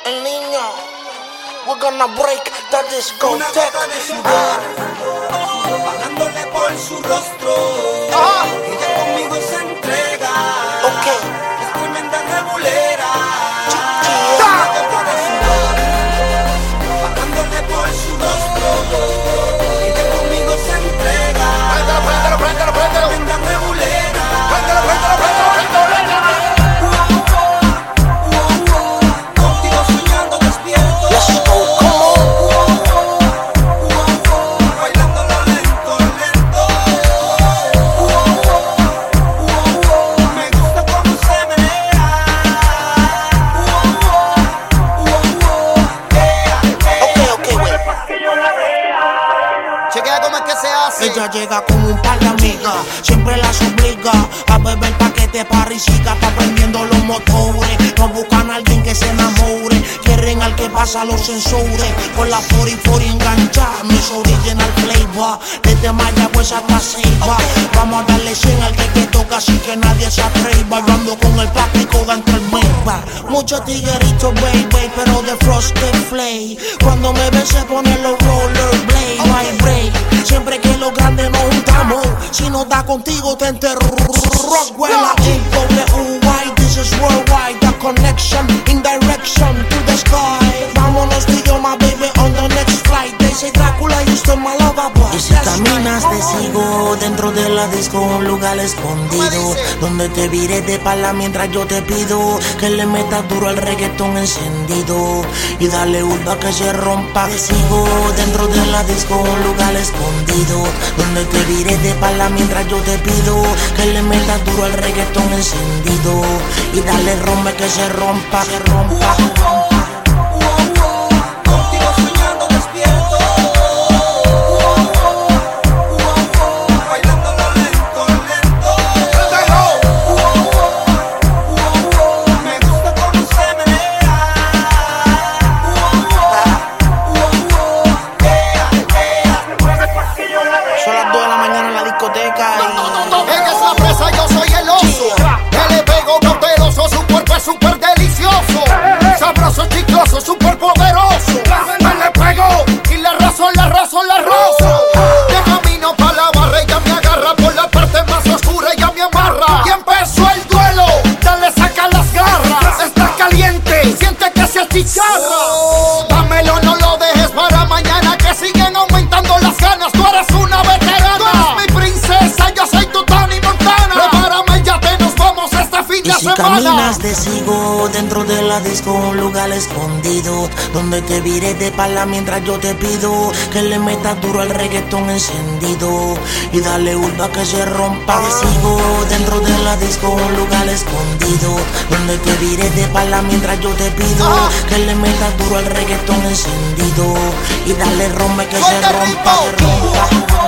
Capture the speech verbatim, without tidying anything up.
El niño, we're gonna break the Una discotheque. gota de sudor, bajándole por su rostro. Ajá. Ella conmigo se entrega. Ok. Es tremenda rebulera. Chiquita. Una gota de sudor, bajándole por su rostro. Ella conmigo se entrega. Préndelo, préndelo, préndelo, préndelo. Tremenda rebulera. Préndelo, préndelo, préndelo, préndelo, préndelo. Contigo soñando despierto. Let's go, come on. Bailándolo lento, lento. Me gusta cómo se menea. Ok, ok, güey. Chequea cómo es que se hace. Ella llega con un par de amigas, siempre las obliga a beber paquete parisica, pa' prendiendo los motores. No buscan a alguien que se enamore, quieren al que pasa los sensores. Con la cuarenta cuarenta engancha, mis original flavor, desde Mayagüez hasta Ceiba. Vamos a darle cien al que te toca, así que nadie se atreva. Yo ando con el plástico dentro del Maybach. Muchos tigueritos, baby, pero de Frosted Flake. Cuando me ven se ponen los rollerblades, no hay break. Siempre que los grandes nos juntamos, si no da contigo te enterro. Rockwell, W Y, this is worldwide. The connection in direction to the sky. Vámonos tú y yo, my baby, on the next flight. They say Drácula, you still my lover boy. Y si caminas te sigo dentro de la disco, un lugar escondido, donde te viré de pala mientras yo te pido que le metas duro al reggaetón encendido y dale urba que se rompa. Te sigo dentro de la disco, un lugar escondido, donde te viré de pala mientras yo te pido que le metas duro al reggaetón encendido y dale rompe que se rompa, se rompa. Contigo soñando despierto. Bailándolo lento, lento. Me gusta cómo se menea. Son las dos de la mañana en la discoteca y Ella es la presa, yo soy el oso. Que le pego cauteloso, su cuerpo es súper delicioso. Sabroso, chicloso, súper poderoso. Me le pego y la razo, la razo, la razo. De camino pa' la barra, ella me agarra por la parte más oscura, ella me amarra. Y empezó el duelo, dale saca las garras. Está caliente, siente que se achicharra. Dámelo, no lo dejes para mañana, que siguen aumentando las ganas. Tú eres una veterana. Tú eres mi princesa, yo soy tu Tony Montana. Prepárame, ya te nos vamos este fin Y de si semana. caminas te sigo dentro de la disco, un lugar escondido, donde te viré de pala mientras yo te pido que le metas duro al reggaetón encendido y dale urba que se rompa. Te sigo dentro de la disco, un lugar escondido, donde te viré de pala mientras yo te pido que le metas duro al reggaetón encendido y dale rompe que se Suelta el rompa, ritmo. se rompa.